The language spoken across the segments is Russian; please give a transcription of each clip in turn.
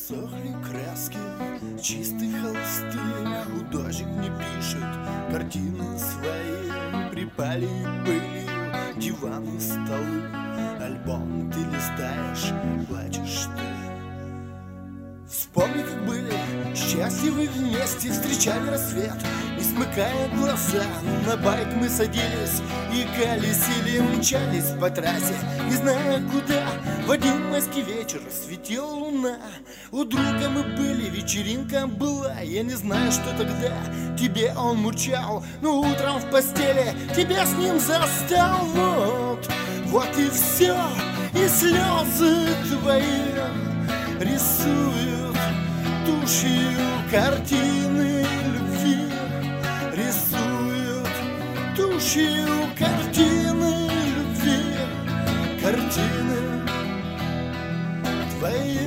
Сохли краски, чистые холсты, художник не пишет картины свои. Припали пылью диваны, столы, альбом ты листаешь, плачешь ты. Вспомни, как были счастливы вместе, встречали рассвет, не смыкая глаза. На байк мы садились и колесили, мчались по трассе, не зная куда. В один майский вечер светила луна. У друга мы были, вечеринка была. Я не знаю, что тогда тебе он мурчал, но утром в постели тебя с ним застал. Вот и все, и слезы твои рисуют тушью картины любви, рисуют тушью картины любви, картины твои.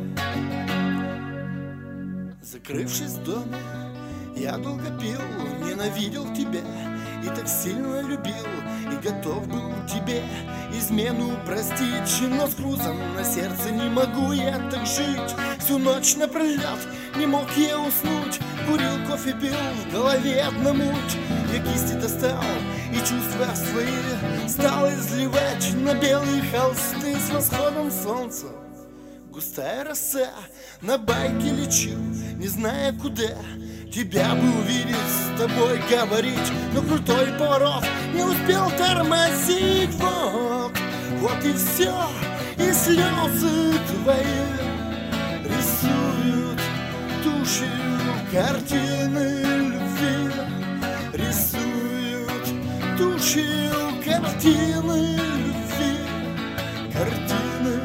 Закрывшись в доме, я долго пил, ненавидел тебя и так сильно любил, и готов был тебе измену простить. Но с грузом на сердце не могу я так жить. Всю ночь напролет не мог я уснуть. Курил, кофе пил, в голове одна муть. Я кисти достал и чувства свои стал изливать на белые холсты. С восходом солнца густая роса, на байке лечу, не зная куда. Тебя бы увидеть, с тобой говорить, но крутой поворот не успел тормозить. Вот и все, и слезы твои рисуют тушью картины любви, рисуют тушью картины любви, картины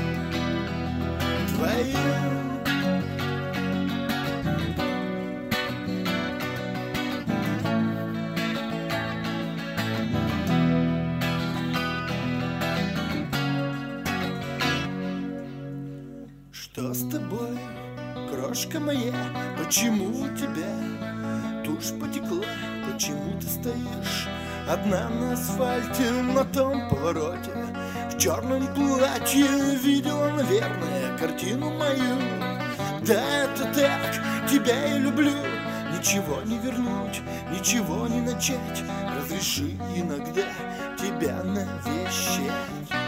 твои. Что с тобой, крошка моя? Почему у тебя тушь потекла? Почему ты стоишь одна на асфальте на том повороте? В черном платье видела, наверное, картину мою. Да, это так, тебя я люблю. Ничего не вернуть, ничего не начать. Разреши иногда тебя навещать.